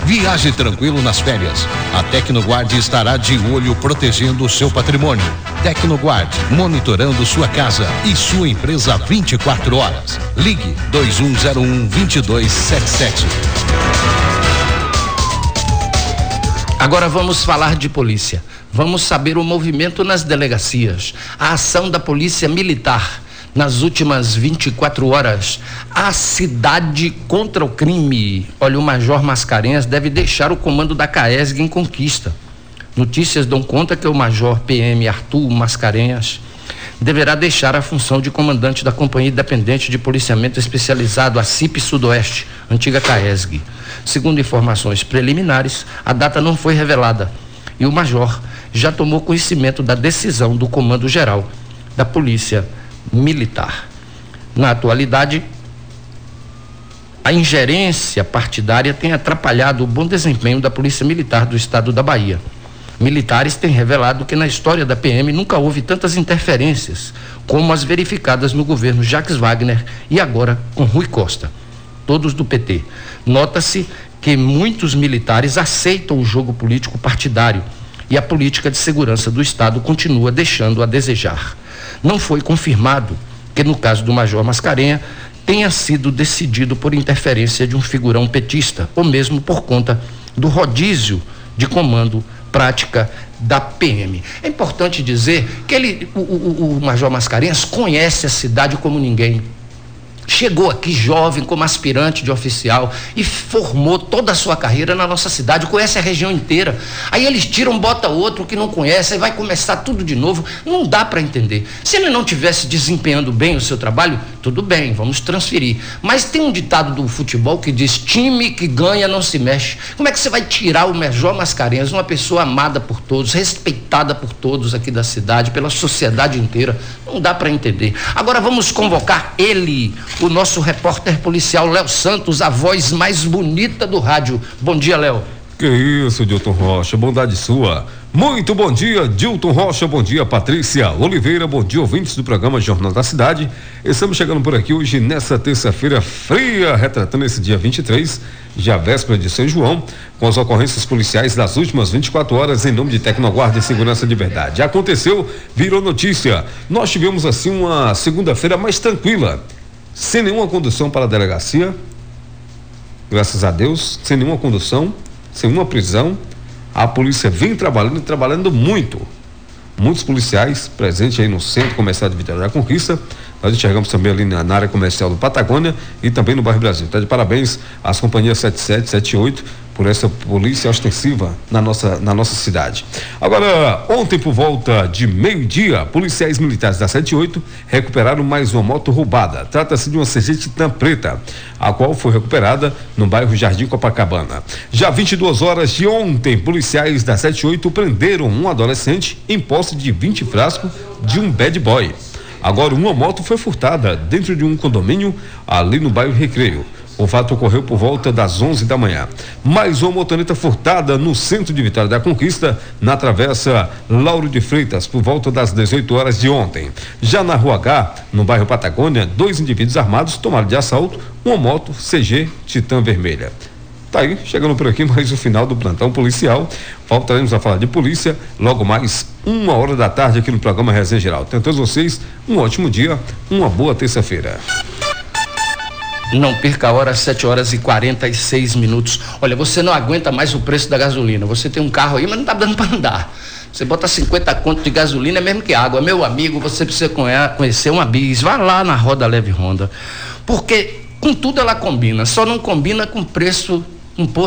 Viaje tranquilo nas férias. A Tecnoguard estará de olho protegendo o seu patrimônio. Tecnoguard, monitorando sua casa e sua empresa 24 horas. Ligue 2101-2277. Agora vamos falar de polícia. Vamos saber o movimento nas delegacias. A ação da Polícia Militar nas últimas 24 horas. A cidade contra o crime. Olha, o Major Mascarenhas deve deixar o comando da CAESG em Conquista. Notícias dão conta que o Major PM Arthur Mascarenhas deverá deixar a função de comandante da Companhia Independente de Policiamento Especializado, a CIP Sudoeste, antiga CAESG. Segundo informações preliminares, a data não foi revelada e o Major já tomou conhecimento da decisão do Comando Geral da Polícia Militar. Na atualidade, a ingerência partidária tem atrapalhado o bom desempenho da Polícia Militar do Estado da Bahia. Militares têm revelado que na história da PM nunca houve tantas interferências como as verificadas no governo Jacques Wagner e agora com Rui Costa, todos do PT. Nota-se que muitos militares aceitam o jogo político partidário e a política de segurança do Estado continua deixando a desejar. Não foi confirmado que no caso do Major Mascarenhas tenha sido decidido por interferência de um figurão petista ou mesmo por conta do rodízio de comando prática da PM. É importante dizer que o Major Mascarenhas conhece a cidade como ninguém. Chegou aqui jovem como aspirante de oficial e formou toda a sua carreira na nossa cidade, conhece a região inteira. Aí eles tiram, bota outro que não conhece, aí vai começar tudo de novo. Não dá para entender. Se ele não tivesse desempenhando bem o seu trabalho, tudo bem, vamos transferir. Mas tem um ditado do futebol que diz: time que ganha não se mexe. Como é que você vai tirar o Major Mascarenhas, uma pessoa amada por todos, respeitada por todos aqui da cidade, pela sociedade inteira? Não dá para entender. Agora vamos convocar ele, o nosso repórter policial Léo Santos, a voz mais bonita do rádio. Bom dia, Léo. Que isso, Dilton Rocha, bondade sua. Muito bom dia, Dilton Rocha, bom dia, Patrícia Oliveira, bom dia, ouvintes do programa Jornal da Cidade. Estamos chegando por aqui hoje nessa terça-feira fria, retratando esse dia 23, já véspera de São João, com as ocorrências policiais das últimas 24 horas em nome de Tecnoguarda e Segurança de Verdade. Aconteceu, virou notícia. Nós tivemos assim uma segunda-feira mais tranquila, sem nenhuma condução para a delegacia, graças a Deus, sem nenhuma condução, sem uma prisão. A polícia vem trabalhando muito. Muitos policiais presentes aí no Centro Comercial de Vitória da Conquista. Nós enxergamos também ali na área comercial do Patagônia e também no bairro Brasil. Tá de parabéns às companhias 77, 78 por essa polícia ostensiva na nossa cidade. Agora, ontem por volta de meio-dia, policiais militares da 78 recuperaram mais uma moto roubada. Trata-se de uma CG Titan preta, a qual foi recuperada no bairro Jardim Copacabana. Já 22 horas de ontem, policiais da 78 prenderam um adolescente em posse de 20 frascos de um bad boy. Agora, uma moto foi furtada dentro de um condomínio ali no bairro Recreio. O fato ocorreu por volta das 11 da manhã. Mais uma motoneta furtada no centro de Vitória da Conquista, na travessa Lauro de Freitas, por volta das 18 horas de ontem. Já na Rua H, no bairro Patagônia, 2 indivíduos armados tomaram de assalto uma moto CG Titan vermelha. Tá aí, chegando por aqui mais o final do plantão policial. Voltaremos a falar de polícia logo mais 1h da tarde aqui no programa Resenha Geral. Tenho a todos vocês um ótimo dia, uma boa terça-feira. Não perca a hora, 7h46. Olha, você não aguenta mais o preço da gasolina. Você tem um carro aí, mas não tá dando para andar. Você bota 50 conto de gasolina, é mesmo que água. Meu amigo, você precisa conhecer uma Bis. Vá lá na Roda Leve Honda. Porque com tudo ela combina, só não combina com preço, um posto